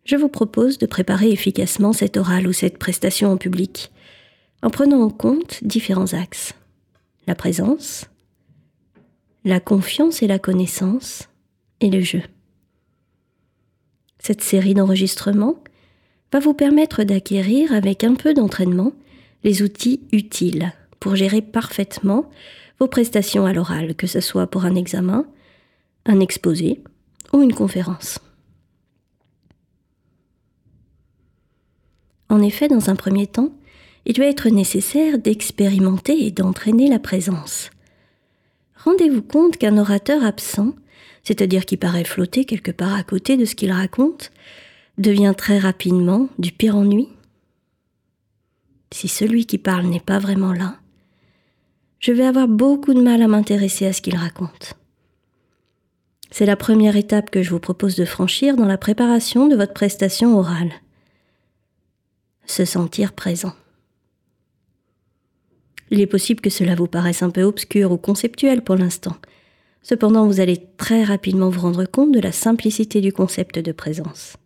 je vous propose de préparer efficacement cet oral ou cette prestation en public, en prenant en compte différents axes. La présence, la confiance et la connaissance, et le jeu. Cette série d'enregistrements va vous permettre d'acquérir, avec un peu d'entraînement, les outils utiles pour gérer parfaitement vos prestations à l'oral, que ce soit pour un examen, un exposé ou une conférence. En effet, dans un premier temps, il va être nécessaire d'expérimenter et d'entraîner la présence. Rendez-vous compte qu'un orateur absent, c'est-à-dire qui paraît flotter quelque part à côté de ce qu'il raconte, devient très rapidement du pire ennui. Si celui qui parle n'est pas vraiment là, je vais avoir beaucoup de mal à m'intéresser à ce qu'il raconte. C'est la première étape que je vous propose de franchir dans la préparation de votre prestation orale. Se sentir présent. Il est possible que cela vous paraisse un peu obscur ou conceptuel pour l'instant. Cependant, vous allez très rapidement vous rendre compte de la simplicité du concept de présence.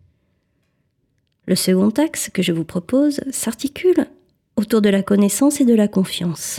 Le second axe que je vous propose s'articule autour de la connaissance et de la confiance.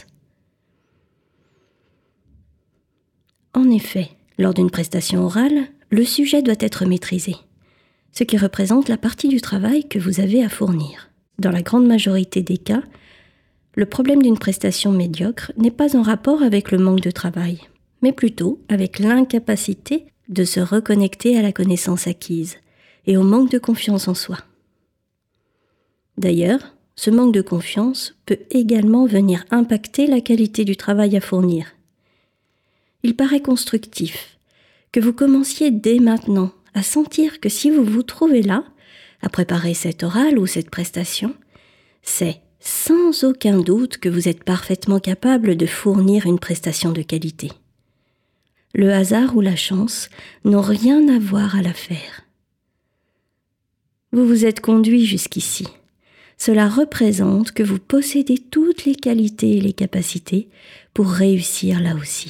En effet, lors d'une prestation orale, le sujet doit être maîtrisé, ce qui représente la partie du travail que vous avez à fournir. Dans la grande majorité des cas, le problème d'une prestation médiocre n'est pas en rapport avec le manque de travail, mais plutôt avec l'incapacité de se reconnecter à la connaissance acquise et au manque de confiance en soi. D'ailleurs, ce manque de confiance peut également venir impacter la qualité du travail à fournir. Il paraît constructif que vous commenciez dès maintenant à sentir que si vous vous trouvez là, à préparer cet oral ou cette prestation, c'est sans aucun doute que vous êtes parfaitement capable de fournir une prestation de qualité. Le hasard ou la chance n'ont rien à voir à l'affaire. Vous vous êtes conduit jusqu'ici. Cela représente que vous possédez toutes les qualités et les capacités pour réussir là aussi.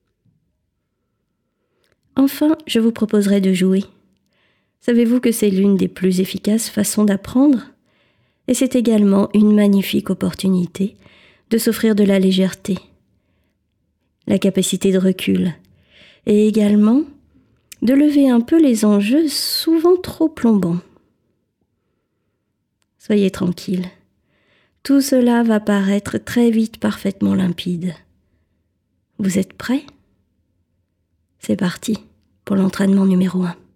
Enfin, je vous proposerai de jouer. Savez-vous que c'est l'une des plus efficaces façons d'apprendre ? Et c'est également une magnifique opportunité de s'offrir de la légèreté, la capacité de recul, et également de lever un peu les enjeux souvent trop plombants. Soyez tranquille, tout cela va paraître très vite parfaitement limpide. Vous êtes prêts ? C'est parti pour l'entraînement numéro 1.